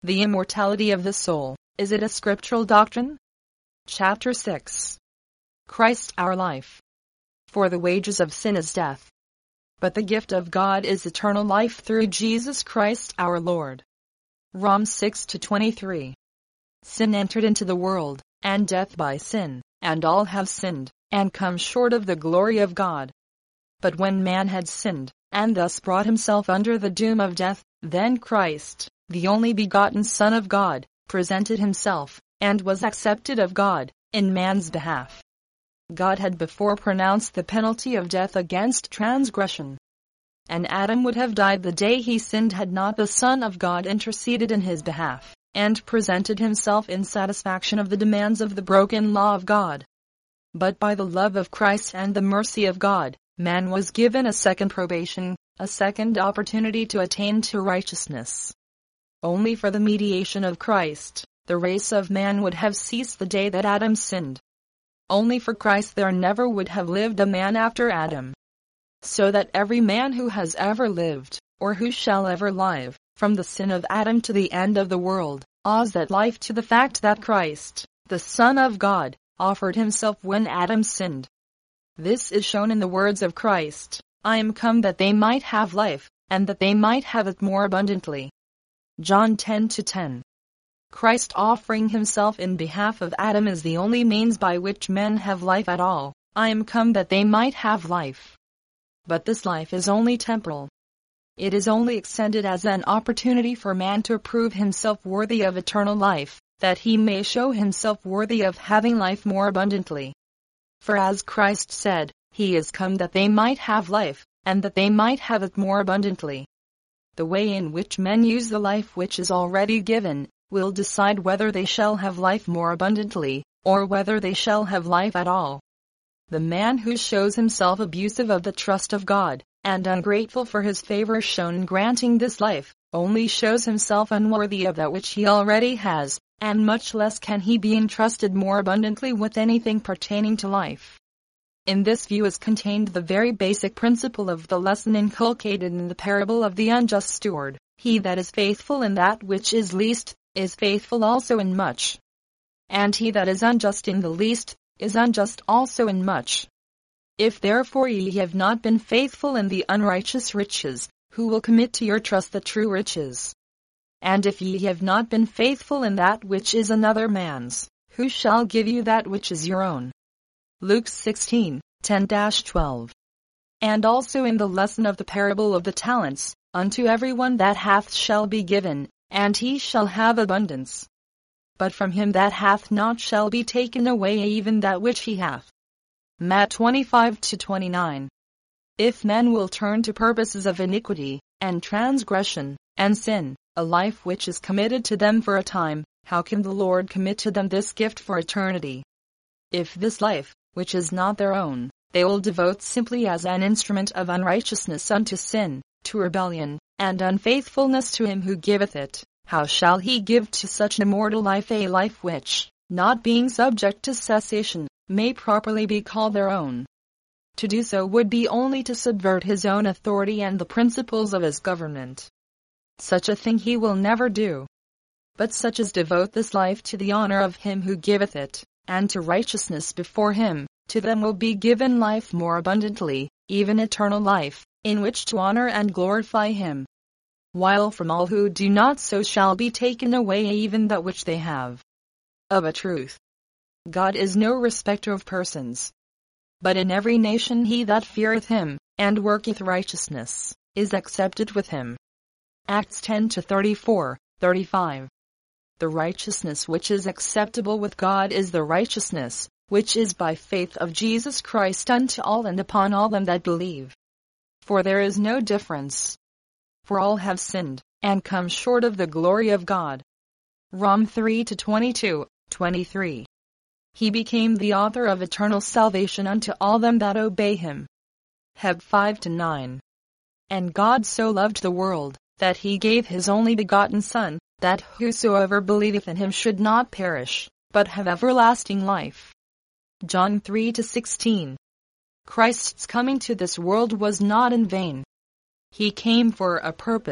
The immortality of the soul, is it a scriptural doctrine? Chapter 6. Christ our life. For the wages of sin is death. But the gift of God is eternal life through Jesus Christ our Lord. Romans 6:23. Sin entered into the world, and death by sin, and all have sinned, and come short of the glory of God. But when man had sinned, and thus brought himself under the doom of death, then Christ, the only begotten Son of God, presented himself, and was accepted of God, in man's behalf. God had before pronounced the penalty of death against transgression. And Adam would have died the day he sinned had not the Son of God interceded in his behalf, and presented himself in satisfaction of the demands of the broken law of God. But by the love of Christ and the mercy of God, man was given a second probation, a second opportunity to attain to righteousness. Only for the mediation of Christ, the race of man would have ceased the day that Adam sinned. Only for Christ there never would have lived a man after Adam. So that every man who has ever lived, or who shall ever live, from the sin of Adam to the end of the world, owes that life to the fact that Christ, the Son of God, offered himself when Adam sinned. This is shown in the words of Christ, "I am come that they might have life, and that they might have it more abundantly." John 10:10. Christ offering himself in behalf of Adam is the only means by which men have life at all. I am come that they might have life. But this life is only temporal. It is only extended as an opportunity for man to prove himself worthy of eternal life, that he may show himself worthy of having life more abundantly. For as Christ said, he is come that they might have life, and that they might have it more abundantly. The way in which men use the life which is already given, will decide whether they shall have life more abundantly, or whether they shall have life at all. The man who shows himself abusive of the trust of God, and ungrateful for his favor shown in granting this life, only shows himself unworthy of that which he already has, and much less can he be entrusted more abundantly with anything pertaining to life. In this view is contained the very basic principle of the lesson inculcated in the parable of the unjust steward. He that is faithful in that which is least, is faithful also in much. And he that is unjust in the least, is unjust also in much. If therefore ye have not been faithful in the unrighteous riches, who will commit to your trust the true riches? And if ye have not been faithful in that which is another man's, who shall give you that which is your own? Luke 16:10-12. And also in the lesson of the parable of the talents, unto every one that hath shall be given, and he shall have abundance. But from him that hath not shall be taken away even that which he hath. Matt 25-29. If men will turn to purposes of iniquity, and transgression, and sin, a life which is committed to them for a time, how can the Lord commit to them this gift for eternity? If this life, which is not their own, they will devote simply as an instrument of unrighteousness unto sin, to rebellion, and unfaithfulness to him who giveth it, how shall he give to such an immortal life a life which, not being subject to cessation, may properly be called their own? To do so would be only to subvert his own authority and the principles of his government. Such a thing he will never do. But such as devote this life to the honor of him who giveth it, and to righteousness before him, to them will be given life more abundantly, even eternal life, in which to honor and glorify him. While from all who do not so shall be taken away even that which they have. Of a truth, God is no respecter of persons. But in every nation he that feareth him, and worketh righteousness, is accepted with him. Acts 10-34-35. The righteousness which is acceptable with God is the righteousness, which is by faith of Jesus Christ unto all and upon all them that believe. For there is no difference. For all have sinned, and come short of the glory of God. Rom 3-22-23. He became the author of eternal salvation unto all them that obey him. Heb 5-9. And God so loved the world, that he gave his only begotten Son, that whosoever believeth in him should not perish, but have everlasting life. John 3-16. Christ's coming to this world was not in vain. He came for a purpose,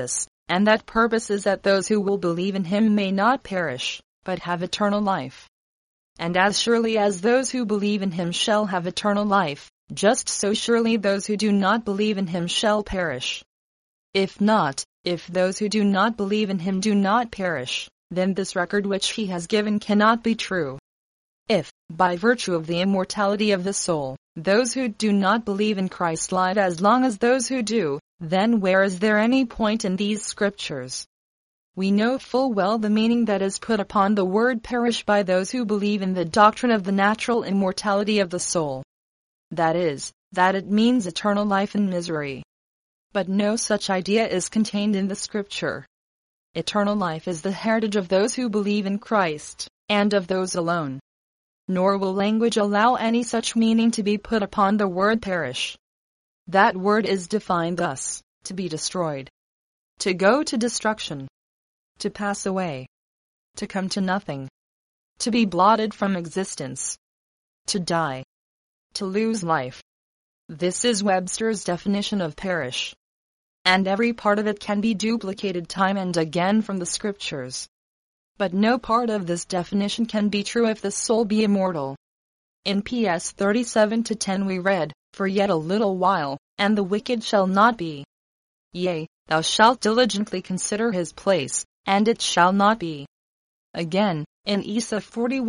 and that purpose is that those who will believe in him may not perish, but have eternal life. And as surely as those who believe in him shall have eternal life, just so surely those who do not believe in him shall perish. If not, if those who do not believe in him do not perish, then this record which he has given cannot be true. If, by virtue of the immortality of the soul, those who do not believe in Christ live as long as those who do, then where is there any point in these scriptures? We know full well the meaning that is put upon the word perish by those who believe in the doctrine of the natural immortality of the soul. That is, that it means eternal life in misery. But no such idea is contained in the scripture. Eternal life is the heritage of those who believe in Christ, and of those alone. Nor will language allow any such meaning to be put upon the word perish. That word is defined thus: to be destroyed, to go to destruction, to pass away, to come to nothing, to be blotted from existence, to die, to lose life. This is Webster's definition of perish. And every part of it can be duplicated time and again from the scriptures. But no part of this definition can be true if the soul be immortal. In PS 37-10 we read, "For yet a little while, and the wicked shall not be. Yea, thou shalt diligently consider his place, and it shall not be." Again, in Isa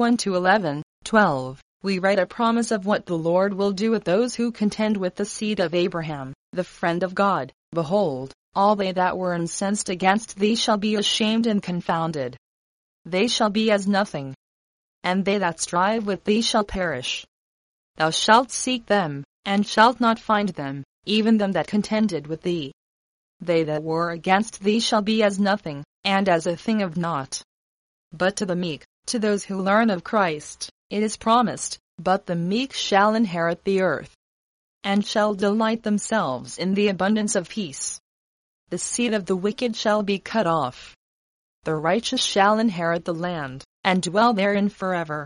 41-11-12, we read a promise of what the Lord will do with those who contend with the seed of Abraham, the friend of God. "Behold, all they that were incensed against thee shall be ashamed and confounded. They shall be as nothing. And they that strive with thee shall perish. Thou shalt seek them, and shalt not find them, even them that contended with thee. They that war against thee shall be as nothing, and as a thing of naught. But to the meek, to those who learn of Christ, it is promised, but the meek shall inherit the earth, and shall delight themselves in the abundance of peace. The seed of the wicked shall be cut off. The righteous shall inherit the land, and dwell therein forever."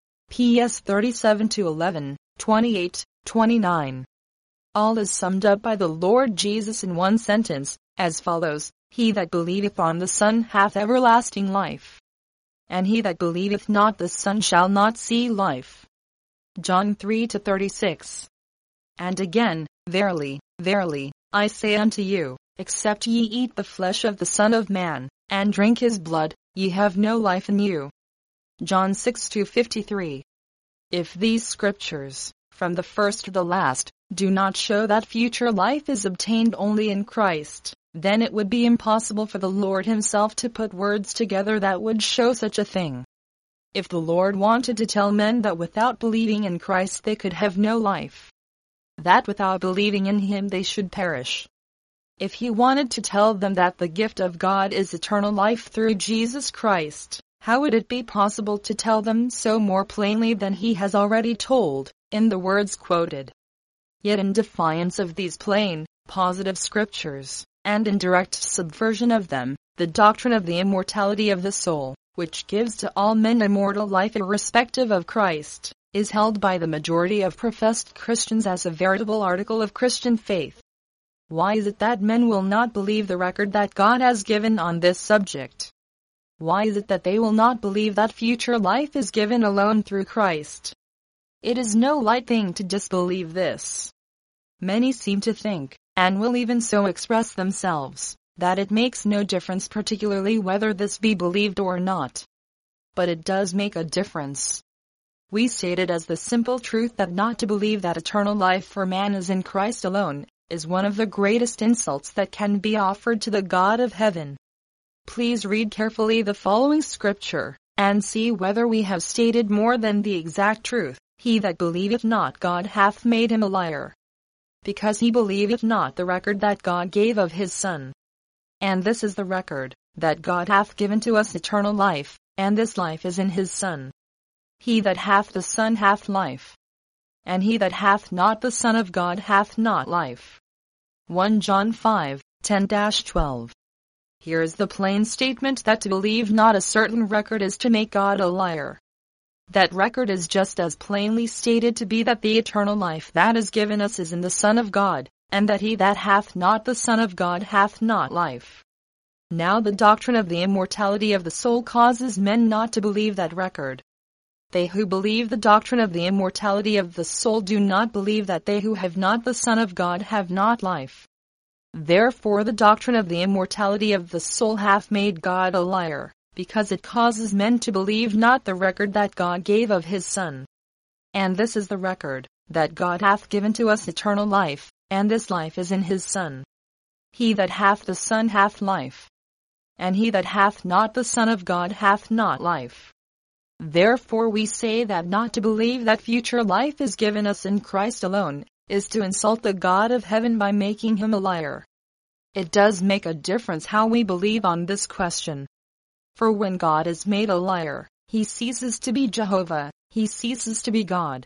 PS 37-11, 28, 29. All is summed up by the Lord Jesus in one sentence, as follows: "He that believeth on the Son hath everlasting life. And he that believeth not the Son shall not see life." John 3-36. And again, "Verily, verily, I say unto you, except ye eat the flesh of the Son of Man, and drink his blood, ye have no life in you." John 6-53. If these scriptures, from the first to the last, do not show that future life is obtained only in Christ, then it would be impossible for the Lord himself to put words together that would show such a thing. If the Lord wanted to tell men that without believing in Christ they could have no life, that without believing in him they should perish, if he wanted to tell them that the gift of God is eternal life through Jesus Christ, how would it be possible to tell them so more plainly than he has already told, in the words quoted? Yet in defiance of these plain, positive scriptures, and in direct subversion of them, the doctrine of the immortality of the soul, which gives to all men immortal life irrespective of Christ, is held by the majority of professed Christians as a veritable article of Christian faith. Why is it that men will not believe the record that God has given on this subject? Why is it that they will not believe that future life is given alone through Christ? It is no light thing to disbelieve this. Many seem to think, and will even so express themselves, that it makes no difference particularly whether this be believed or not. But it does make a difference. We state it as the simple truth that not to believe that eternal life for man is in Christ alone, is one of the greatest insults that can be offered to the God of heaven. Please read carefully the following scripture, and see whether we have stated more than the exact truth. "He that believeth not God hath made him a liar, because he believeth not the record that God gave of his Son. And this is the record, that God hath given to us eternal life, and this life is in his Son. He that hath the Son hath life, and he that hath not the Son of God hath not life." 1 John 5:10-12. Here is the plain statement that to believe not a certain record is to make God a liar. That record is just as plainly stated to be that the eternal life that is given us is in the Son of God, and that he that hath not the Son of God hath not life. Now the doctrine of the immortality of the soul causes men not to believe that record. They who believe the doctrine of the immortality of the soul do not believe that they who have not the Son of God have not life. Therefore the doctrine of the immortality of the soul hath made God a liar, because it causes men to believe not the record that God gave of his Son. And this is the record, that God hath given to us eternal life, and this life is in his Son. He that hath the Son hath life. And he that hath not the Son of God hath not life. Therefore we say that not to believe that future life is given us in Christ alone, is to insult the God of heaven by making him a liar. It does make a difference how we believe on this question. For when God is made a liar, he ceases to be Jehovah, he ceases to be God.